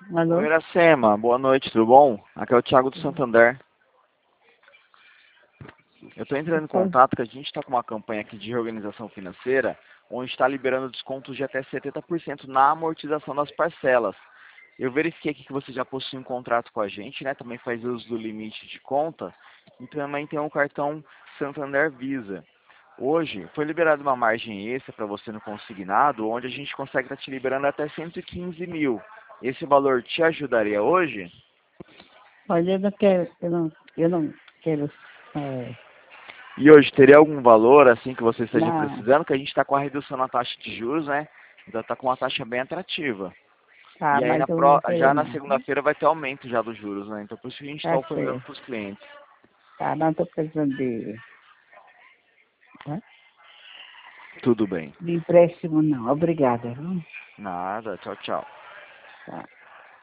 Alô? Oi, Iracema, boa noite, tudo bom? Aqui é o Thiago do Santander. Eu estou entrando em contato que a gente está com uma campanha aqui de reorganização financeira, onde está liberando descontos de até 70% na amortização das parcelas. Eu verifiquei aqui que você já possui um contrato com a gente, né? Também faz uso do limite de conta e também tem um cartão Santander Visa. Hoje foi liberada uma margem extra para você no consignado, onde a gente consegue estar te liberando até 115 mil. Esse valor te ajudaria hoje? Olha, eu não quero, é, E hoje teria algum valor assim que você esteja não, precisando? Que a gente está com a redução na taxa de juros, né? Então está com uma taxa bem atrativa. tá, E aí mas eu não vou querer já na não. segunda-feira vai ter aumento já dos juros, né? Então por isso que a gente está Tá oferecendo certo. para os clientes. Tá, não estou precisando né, Tudo bem. de empréstimo não. Obrigada, viu? Nada. Tchau, tchau. Tá.